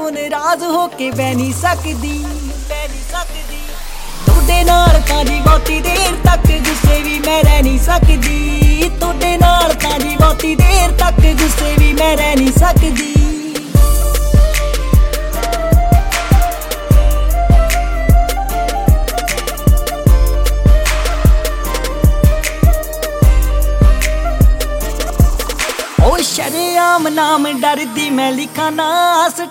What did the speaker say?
ਤੋਂ ਨਾਰਾਜ਼ ਹੋ ਕੇ ਬਹਿ ਨਹੀਂ ਸਕਦੀ ਤੁਹਾਡੇ ਨਾਲ ਤਾਂ ਜੀ ਬਹੁਤੀ ਦੇਰ ਤੱਕ ਗੁੱਸੇ ਵੀ ਮੈਂ ਰਹਿ ਨਹੀਂ ਸਕਦੀ ਤੁਹਾਡੇ ਨਾਲ ਤਾਂ ਜੀ ਬਹੁਤੀ ਦੇਰ ਤੱਕ ਗੁੱਸੇ ਵੀ ਮੈਂ ਰਹਿ ਨਹੀਂ ਸਕਦੀ ਓ ਸ਼ਰੇਆਮ ਨਾਮ ਡਰਦੀ ਮੈਂ ਲਿਖਾਂ ਨਾ